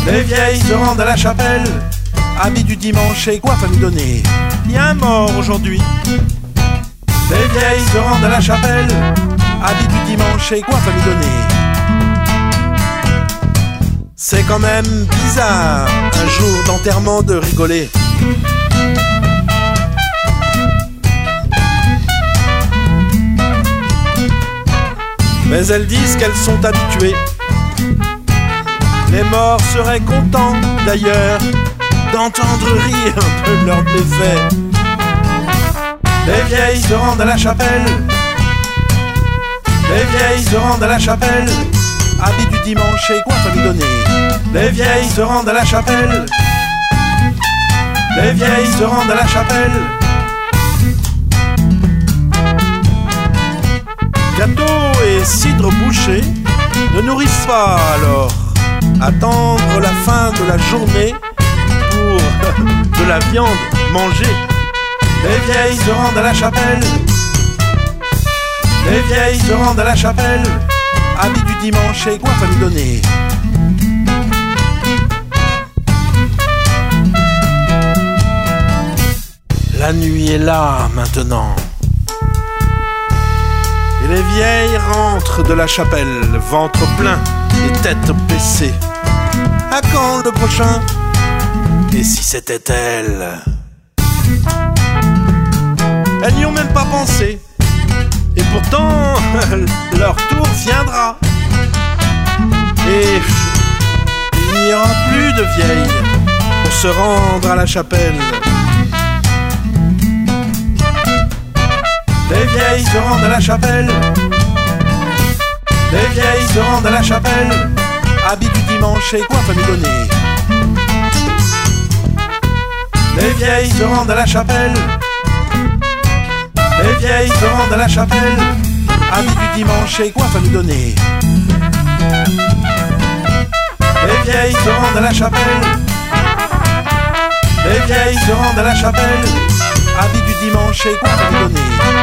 Les vieilles se rendent à la chapelle, habits du dimanche et coiffe à lui donner. Y a un mort aujourd'hui. Les vieilles se rendent à la chapelle, habits du dimanche et coiffe à lui donner. C'est quand même bizarre, un jour d'enterrement de rigoler. Mais elles disent qu'elles sont habituées. Les morts seraient contents d'ailleurs d'entendre rire de leurs méfaits. Les vieilles se rendent à la chapelle. Les vieilles se rendent à la chapelle, habits du dimanche et coiffe à lui donner. Les vieilles se rendent à la chapelle. Les vieilles se rendent à la chapelle. Gâteau et cidre bouché ne nourrissent pas alors. Attendre la fin de la journée pour de la viande mangée. Les vieilles se rendent à la chapelle. Les vieilles se rendent à la chapelle, habits du dimanche et coiffe à lui donner. La nuit est là maintenant. Et les vieilles rentrent de la chapelle, ventre plein et tête baissée. À quand le prochain? Et si c'était elles? Elles n'y ont même pas pensé. Et pourtant, leur tour viendra. Et il n'y aura plus de vieilles pour se rendre à la chapelle. Les vieilles se rendent à la chapelle. Les vieilles se rendent à la chapelle, habits du dimanche et coiffe à lui donner. Les vieilles se rendent à la chapelle. Les vieilles se rendent à la chapelle, habits du dimanche et coiffe à lui donner. Les vieilles se rendent à la chapelle. Les vieilles se rendent à la chapelle, habits du dimanche et coiffe à lui donner.